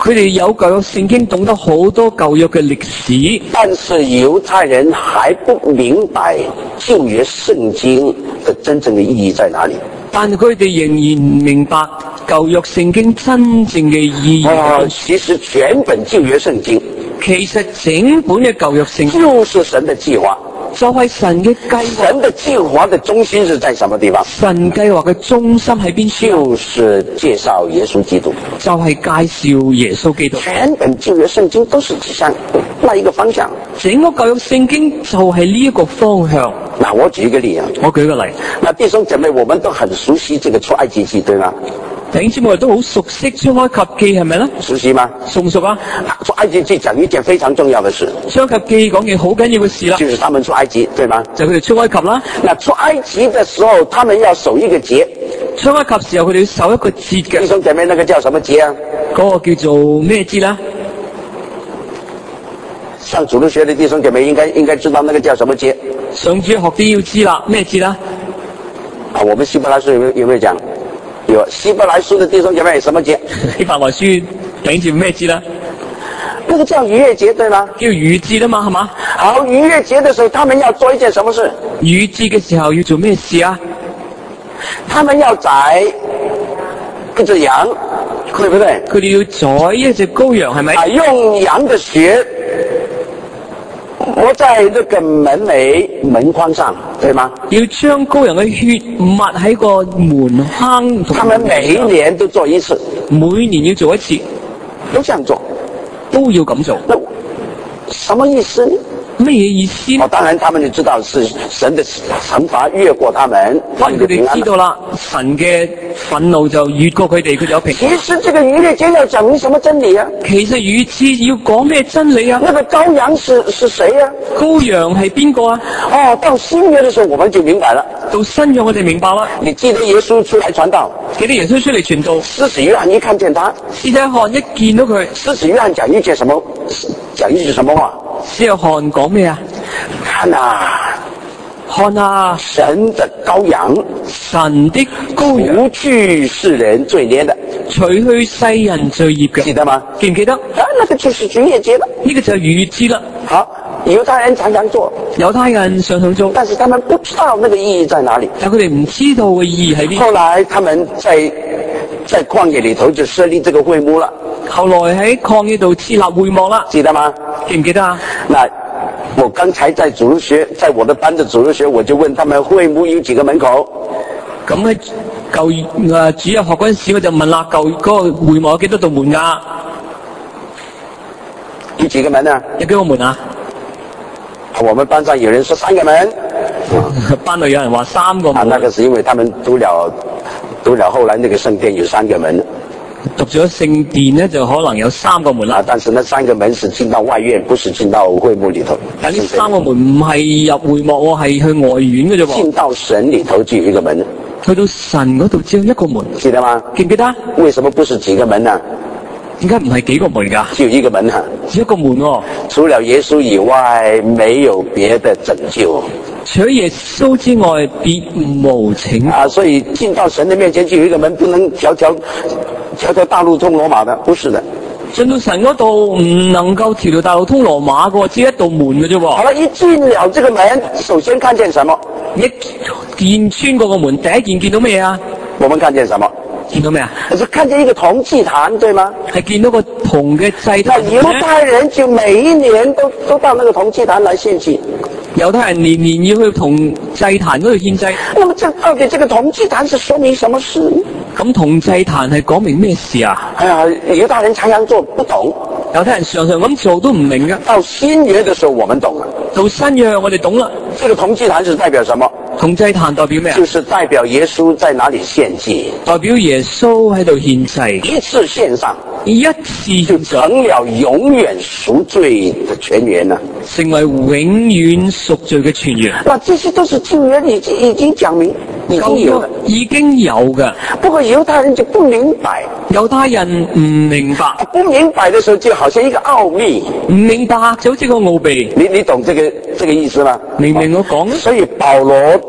佢哋有舊約聖經，懂得好多舊約嘅歷史， 但是猶太人還不明白舊約聖經的真正的意義在哪裡。 但佢哋仍然唔明白舊約聖經真正嘅意義。 其實全本舊約聖經， 其實整本嘅舊約聖經就是神的計劃。 就係神嘅計劃。 神的計劃的中心是在什麼地方？ 神計劃嘅中心喺邊處？ 就是介紹耶穌基督， 就係介紹耶穌基督。 全本舊約聖經都是指向那一個方向。 整個舊約聖經就係呢一個方向。 那我舉一個例啊， 我舉個例。 那弟兄姐妹，我們都很熟悉這個出埃及記，對嗎？ 弟兄姊妹都好熟悉出埃及記，係咪咧？ 熟悉嗎？ 熟唔熟啊？ 出埃及記講一件非常重要的事， 出埃及記講件好緊要嘅事啦， 就是他們出埃及，對嗎？ 就佢哋出埃及啦。 那出埃及的時候，他們要守一個節。 出埃及時候，佢哋要守一個節嘅。 弟兄姐妹，那個叫什麼節啊？ 嗰個叫做咩節啦？ 上主日學的弟兄姐妹應該知道那個叫什麼節。 上主學啲要知啦，咩節啦？ 啊，我們希伯來書有沒有講？有希伯來書的弟兄姐妹什麼節？ 希伯來書頂住咩節啦？ 那個叫逾越節，對嗎？ 叫逾節啊嘛，係嘛？ 好，逾越節的時候，他們要做一件什麼事？ 逾節嘅時候要做咩事啊？ 他們要宰一隻羊，對不對？ 佢哋要宰一隻羔羊，係咪？ 啊，用羊的血抹在那個門楣門框上，對嗎？ 要將羔羊嘅血抹喺個門框。 他們每一年都做一次， 每年要做一次， 都這樣做， 都要咁做。 那什麼意思呢？ 乜嘢意思呢？ 當然他們就知道是神的懲罰越過他們， 當然佢哋知道啦，神嘅憤怒就越過佢哋，佢就有平安。 其實這個逾越節要講明什麼真理啊？ 其實逾節要講咩真理啊？ 那個羔羊是誰啊？ 羔羊係邊個啊？ 哦，到新約的時候我們就明白了。 到新約我哋明白啦。 你記得耶穌出來傳道， 記得耶穌出嚟傳道， 施洗約翰一看見他， 施洗約翰一見到佢， 施洗約翰講一句什麼話？ 施洗約翰講咩啊？ 看啊， 看啊， 神的羔羊， 神的羔羊， 除去世人罪孽的， 除去世人罪孽嘅， 記得嗎？ 記唔記得？ 啊，那個就是逾越節了。 呢個就係逾節啦。 好，猶太人常常做， 猶太人常常做， 但是他們不知道那個意義在哪裡。 但佢哋唔知道嘅意義喺邊。 後來他們在曠野裡頭就設立這個會幕了。 後來喺曠野度設立會幕啦， 記得嗎？ 記唔記得啊？ 那我剛才在主日學，在我的班的主日學，我就問他們會幕有幾個門口？ 咁喺主日學嗰陣時，我就問啦，嗰個會幕有幾多道門㗎？ 有幾個門啊？ 有幾個門啊？ 我們班上有人說3個門， 班裏有人話3個門。 啊，那個是因為他們讀了後來那個聖殿有3個門。 讀咗聖殿呢，就可能有3個門啦。 啊，但是那3個門是進到外院，不是進到會幕裡頭。 但呢3個門唔係入會幕喎，係去外院嘅啫喎。 進到神裡頭就有一個門。 去到神嗰度只有一個門， 記得嗎？ 記唔記得？ 為什麼不是幾個門呢？ 點解唔係幾個門㗎？ 只有一個門啊！ 只一個門喎。 除了耶穌以外，沒有別的拯救。 除咗耶穌之外，別無拯救。 啊，所以進到神的面前就有一個門，不能條條大路通羅馬的，不是的。 進到神嗰度唔能夠條條大路通羅馬嘅，只有一道門嘅啫喎。 好了，一進了這個門，首先看見什麼？ 一見穿過個門，第一件見到咩啊？ 我們看見什麼？ 見到咩啊？ 就看見一個銅祭壇，對嗎？ 係見到個銅嘅祭壇。 那猶太人就每一年都到那個銅祭壇來獻祭。 猶太人年年要去銅祭壇嗰度獻祭。 那麼到底這個銅祭壇是說明什麼事呢？ 咁銅祭壇係講明咩事啊？ 哎呀，猶太人常常做不懂， 猶太人常常咁做都唔明㗎。 到新約的時候我們懂了。 到新約我哋懂啦。 這個銅祭壇是代表什麼？ 銅祭壇代表咩啊？ 就是代表耶穌在哪裡獻祭， 代表耶穌喺度獻祭， 一次獻上， 一次就成了永遠贖罪的泉源了， 成為永遠贖罪嘅泉源。 那這些都是舊約已經講明，已經有的， 已經有嘅。 不過猶太人就不明白， 猶太人唔明白， 不明白的時候就好像一個奧秘， 唔明白就好似個奧秘。 你懂這個意思嗎？ 明唔明我講？ 所以保羅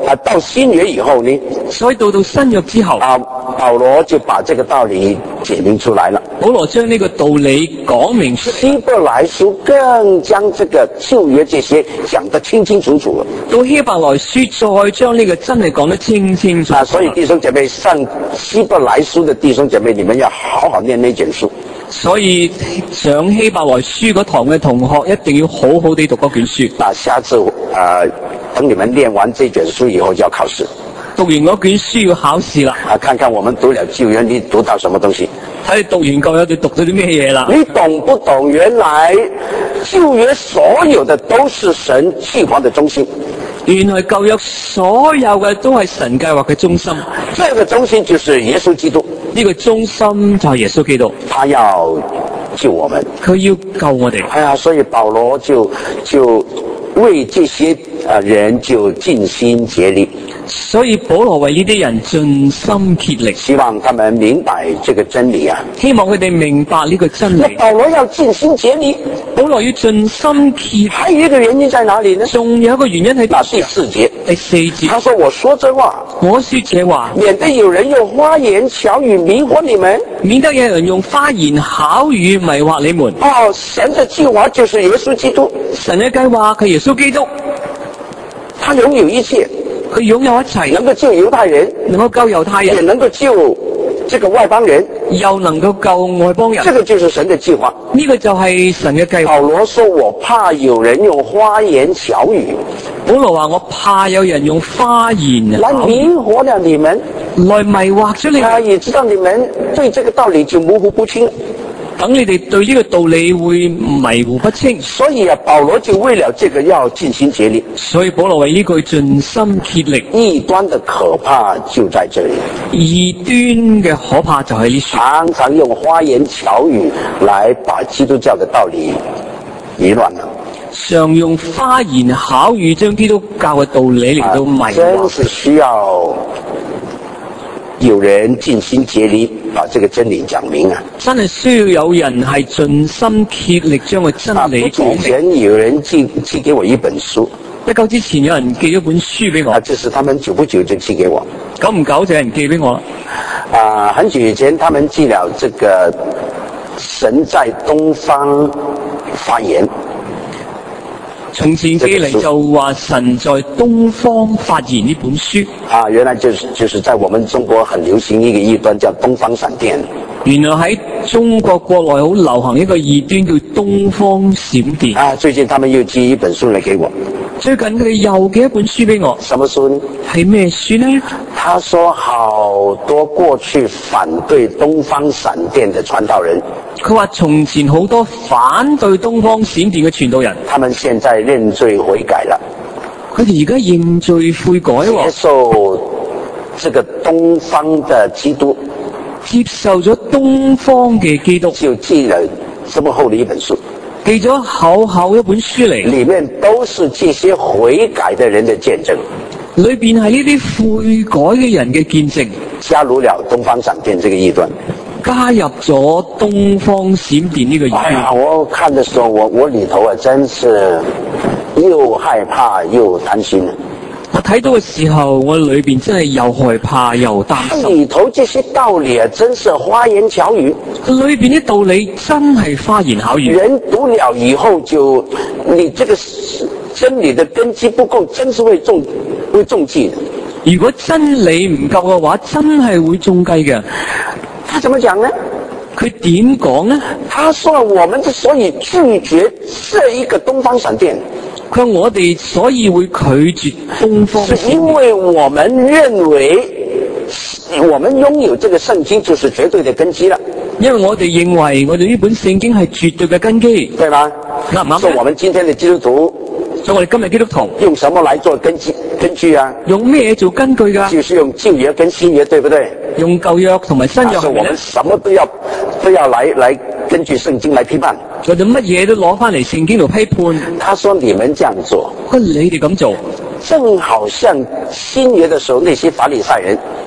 到新約以後呢， 所以到新約之後， 保羅就把這個道理解明出來了。 保羅將呢個道理講明出嚟。 希伯來書更將這個舊約這些講得清清楚楚了。 到希伯來書再將呢個真係講得清清楚楚。 所以弟兄姐妹，上希伯來書的弟兄姐妹，你們要好好念那卷書。 所以上希伯來書嗰堂嘅同學一定要好好地讀嗰卷書。 下次等你們念完這卷書以後就要考試。 讀完嗰卷書要考試啦。 看看我們讀了舊約，你讀到什麼東西？ 睇你讀完舊約，你讀咗啲咩嘢啦？ 你懂不懂？原來舊約所有的都是神計劃的中心。 原來舊約所有嘅都係神計劃嘅中心。 這個中心就是耶穌基督。 呢個中心就係耶穌基督。 他要救我們。 佢要救我哋。 所以保羅就為這些人就盡心竭力。 所以保羅為呢啲人盡心竭力， 希望他們明白這個真理啊！ 希望佢哋明白呢個真理。 保羅要盡心竭力， 保羅要盡心竭力。 還有一個原因在哪裡呢？ 仲有一個原因喺第四節。 第四節， 他說：我說這話，免得有人用花言巧語迷惑你們， 免得有人用花言巧語迷惑你們。 神的計劃就是耶穌基督， 神嘅計劃係耶穌基督， 他擁有一切。 佢擁有一切， 能夠救猶太人， 能夠救猶太人， 也能夠救這個外邦人， 又能夠救外邦人。 這個就是神的計劃。 呢個就係神嘅計劃。 保羅說：我怕有人用花言巧語。 保羅話：我怕有人用花言來迷惑了你們， 來迷惑咗你們， 也知道你們對這個道理就模糊不清。 等你哋對呢個道理會迷糊不清， 所以保羅就為了這個要盡心竭力。 所以保羅為呢句盡心竭力。 異端的可怕就在這裏， 異端嘅可怕就喺呢處， 常常用花言巧語來把基督教的道理迷亂了。 常用花言巧語將基督教嘅道理嚟到迷惑。 真是需要有人盡心竭力把這個真理講明啊！ 真係需要有人係盡心竭力將個真理講明。 以前有人寄給我一本書， 不久之前有人寄咗本書俾我， 這是他們久不久就寄給我， 久唔久就有人寄俾我啦。 很久以前他們寄了這個神在東方發言。 從前寄嚟就話神在東方發言呢本書。 原來就是在我們中國很流行一個異端叫東方閃電。 原來喺中國國內好流行一個異端叫東方閃電。 最近他們又寄一本書嚟給我。 最近佢哋又寄一本書俾我。 什麼書呢？ 係咩書呢？ 他說好多過去反對東方閃電的傳道人。 佢話從前好多反對東方閃電嘅傳道人， 他們現在認罪悔改了。 佢哋而家認罪悔改， 接受這個東方的基督， 接受咗東方嘅基督， 就寄了這麼厚的一本書， 寄咗厚厚一本書嚟， 裏面都是這些悔改的人的見證， 裏邊係呢啲悔改嘅人嘅見證， 加入了東方閃電這個異端， 加入咗東方閃電呢個異端。 我看的時候，我裏頭真是又害怕又擔心。 我睇到嘅時候，我裏邊真係又害怕又擔心。 裏頭這些道理真是花言巧語， 裏邊啲道理真係花言巧語。 人讀了以後就，你這個真理的根基不夠，真是會中計的。 如果真理唔夠嘅話，真係會中計嘅。 他怎麼講呢？ 佢點講呢？ 他說我們之所以拒絕這一個東方閃電， 佢話我哋所以會拒絕東方閃電， 是因為我們認為我們擁有這個聖經就是絕對的根基了。 因為我哋認為我哋呢本聖經係絕對嘅根基， 對嗎？ 啱唔啱？ 所以我們今天的基督徒， 所以我哋今日基督徒用什麼來做根據啊？ 用咩做根據㗎？ 就是用舊約跟新約，對不對？ 用舊約同埋新約。 我們什麼都要來根據聖經來批判。 我哋乜嘢都攞翻嚟聖經度批判。 他說你們這樣做， 你哋咁做， 正好像新約的時候那些法利賽人，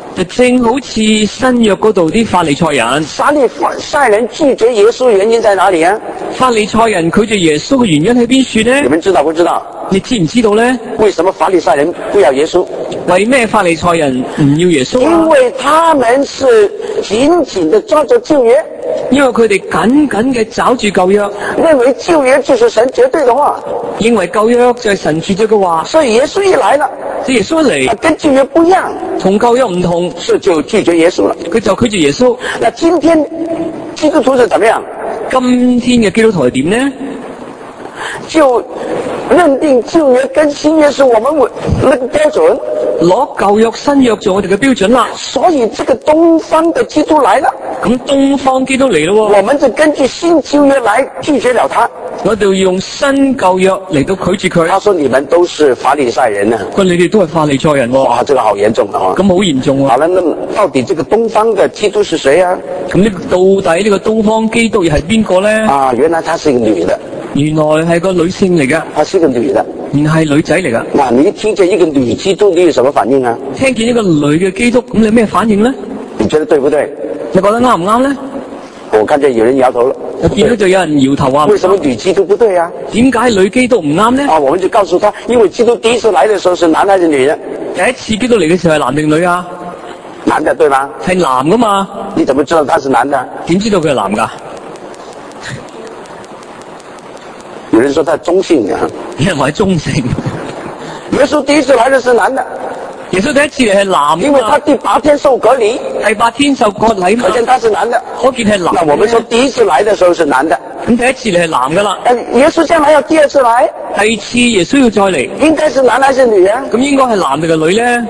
就正好似新約嗰度啲法利賽人， 法利賽人拒絕耶穌原因在哪裡啊？ 法利賽人拒絕耶穌嘅原因喺邊處呢？ 你們知道不知道？ 你知唔知道呢？ 為什麼法利賽人不要耶穌？ 為咩法利賽人唔要耶穌啊？ 因為他們是緊緊地抓住舊約， 因為佢哋緊緊嘅抓住舊約， 認為舊約就是神絕對的話， 認為舊約就係神絕對嘅話， 所以耶穌一來了， 即耶穌一嚟， 跟舊約不一樣， 同舊約唔同， 是就拒絕耶穌了。 佢就拒絕耶穌。 那今天基督徒是怎麼樣？ 今天嘅基督徒係點呢？ 就認定舊約跟新約是我們那個標準， 攞舊約新約做我哋嘅標準啦。 所以這個東方的基督來了， 咁東方基督嚟咯， 我們就根據新舊約來拒絕了他。 我哋要用新舊約嚟到拒絕佢。 他說你們都是法利賽人啊， 佢你哋都係法利賽人喎。 哇，這個好嚴重啊！ 咁好嚴重啊！ 好了，那麼到底這個東方的基督是誰啊？ 咁呢到底呢個東方基督又係邊個咧？ 啊，原來她是一個女的， 原來係個女性嚟嘅， 她是一個女的。 原來係女仔嚟噶。 哇，你一聽見一個女基督，你有什麼反應啊？ 聽見一個女嘅基督，咁你有咩反應咧？ 你覺得對不對？ 你覺得啱唔啱咧？ 我看見有人搖頭了。 我見到就有人搖頭話： 為什麼女基督不對啊？ 點解女基督唔啱咧？ 啊，我們就告訴他，因為基督第一次來的時候是男還是女的？ 第一次基督嚟嘅時候係男定女啊？ 男的，對嗎？ 係男噶嘛？ 你怎麼知道他是男的？ 點知道佢係男噶？ 有人說他中性的， 有人話係中性。 耶穌第一次來的是男的， 耶穌第一次嚟係男， 因為他第8天受割禮， 第8天受割禮嘛， 可見他是男的。 可見係男。 那我們說第一次來的時候是男的， 咁第一次嚟係男噶啦。 耶穌將來要第二次來， 第二次耶穌要再嚟， 應該是男還是女啊？ 咁應該係男定係女咧？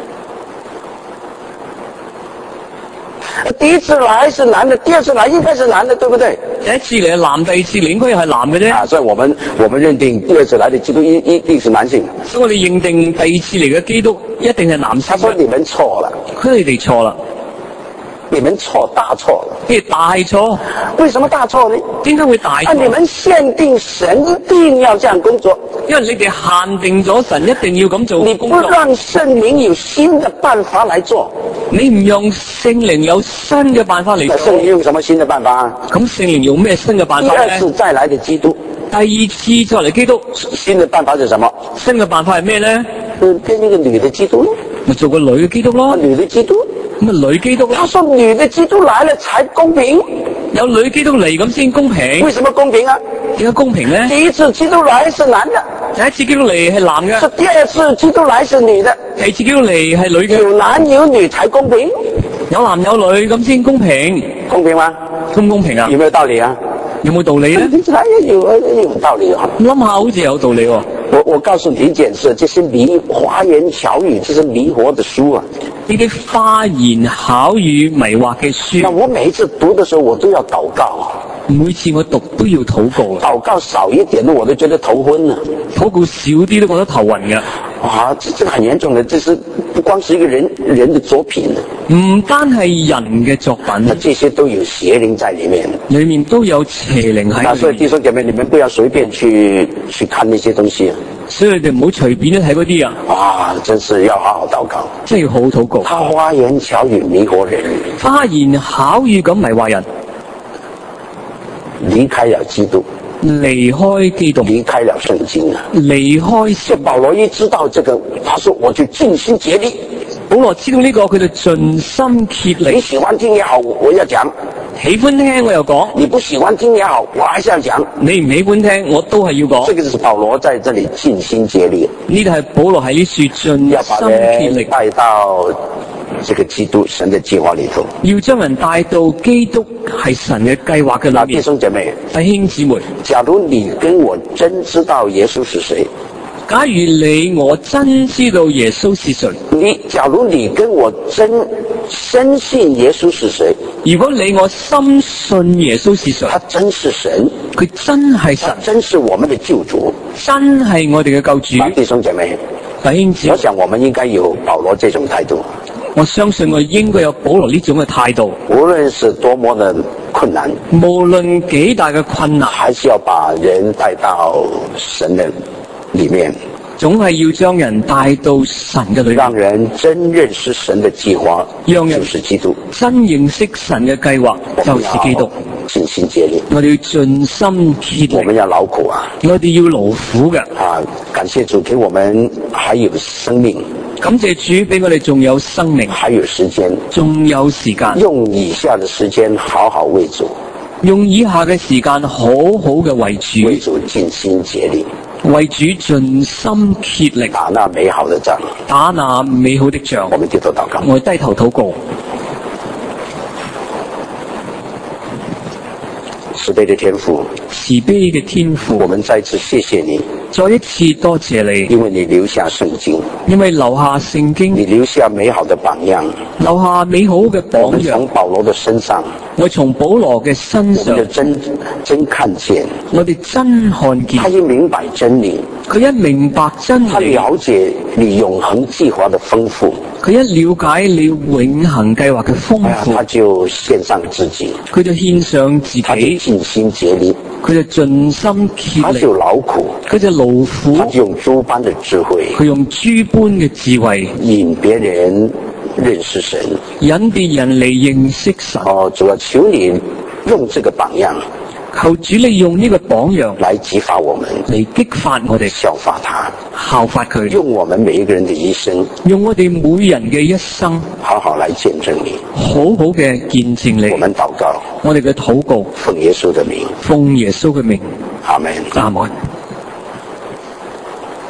第一次來是男的，第二次來應該是男的，對不對？ 第一次嚟係男，第二次嚟應該又係男嘅啫。 啊，所以我們認定第二次來的基督一定是男性。 所以我哋認定第二次嚟嘅基督一定係男性。 他說你們錯了， 佢哋錯啦， 你們錯大錯了。 即係大錯。 為什麼大錯呢？ 點解會大錯？ 啊，你們限定神一定要這樣工作， 因為你哋限定咗神一定要咁做你不工作， 讓聖靈有新的辦法來做。 你唔用聖靈有新嘅辦法嚟那做。 聖靈用什麼新的辦法啊？ 咁聖靈用咩新嘅辦第二法咧？ 次再來的基督， 第二次再嚟基督， 新的辦法是什麼？ 新嘅辦法係咩咧？ 變一個女的基督咯， 咪做個女嘅基督咯。 女的基督。 咁啊女基督咯， 他說女的基督來了才公平， 有女基督嚟咁先公平。 為什麼公平啊？ 點解公平咧？ 第一次基督來是男的， 第一次基督嚟係男嘅， 是第二次基督來是女的， 第二次基督嚟係女嘅， 有男有女才公平， 有男有女咁先公平。 公平嗎？ 公唔公平啊？ 有沒有道理啊？ 有冇道理咧？ 有道理啊！ 諗下好似有道理喎。 我告訴你一件事，這些花言巧語，這是迷惑的書啊！ 呢啲花言巧語迷惑嘅書， 那我每一次讀的時候，我都要禱告， 每次我讀都要禱告， 禱告少一點的我都覺得頭昏了。 禱告少啲都覺得頭暈嘅。 啊，這很嚴重的，這是不光是一個人的作品， 唔單係人嘅作那品， 這些都有邪靈在裏面。 裏面都有邪靈喺那所以裏面。 弟兄姐妹，你們不要隨便去看那些東西啊！ 所以你哋唔好隨便都睇嗰啲啊， 啊，真是要好好禱告。 真係要好好禱告。 他花言巧語迷惑人， 花言巧語咁迷惑人， 離開了基督， 離開基督， 離開了聖經啊！ 離開這保羅一知道這個，他說我就盡心竭力。 保羅知道呢個，佢就盡心竭你力。 喜歡聽也好，我要講； 喜歡聽我又講， 你不喜歡聽也好，我還是要講。 你唔喜歡聽我都係要講。 這個是保羅在這裡盡心竭力， 呢度係保羅喺呢處盡要把心竭力， 人帶到這個基督神的計劃裡頭。 要將人帶到基督係神嘅計劃嘅那弟裏面。 兄姐妹， 弟兄姊妹， 假如你跟我真知道耶穌是誰， 假如你我真知道耶穌是誰， 假如你跟我真深信耶穌是誰， 如果你我深信耶穌是誰， 他真是神， 佢真係他神， 真是我們的救主。 真係我哋嘅救主。 那弟兄姐妹， 弟兄姊妹， 我想我們應該有保羅這種態度， 我相信我應該有保羅呢種嘅態度， 無論是多麼的困難， 無論幾大嘅困難， 還是要把人帶到神的裡面， 總係要將人帶到神嘅裏面， 讓人真認識神的計劃， 讓人就是基督。 真認識神嘅計劃就是基督。 盡心竭力， 我哋要盡心竭力， 我們要勞苦啊！ 我哋要勞苦嘅。 感謝主給我們還有生命， 感謝主俾我哋仲有生命， 還有時間， 仲有時間， 用以下的時間好好為主， 用以下嘅時間好好嘅為主盡心竭力， 為主盡心竭力， 打那美好的仗， 打那美好的仗。 我們低頭禱告， 我哋低頭禱告。 慈悲的天父， 慈悲嘅天父， 我們再次謝謝你， 再一次多謝你， 因為你留下聖經， 因為留下聖經， 你留下美好的榜樣， 留下美好嘅榜我們樣。 從保羅的身上， 我從保羅嘅身上， 我們就真看見， 我哋真看見， 他一明白真理， 佢一明白真他理， 了解你永恆計劃的豐富， 佢一了解你永恆計劃嘅豐富， 他就獻上自己， 佢就獻上自他就己， 盡心竭力， 佢就盡心竭力， 他就勞苦， 佢就勞苦， 他就用諸般的智慧， 佢用諸般嘅智慧引別人認識神。 引別人嚟認識神。 主啊，求你用這個榜樣， 求主你用呢個榜樣來激發我們， 嚟激發我哋效法他， 效法佢， 用我們每一個人的一生， 用我哋每人嘅一生， 好好來見證你， 好好嘅見證你。 我們禱告， 我哋嘅禱告， 奉耶穌的名， 奉耶穌嘅名， 阿門。 阿門。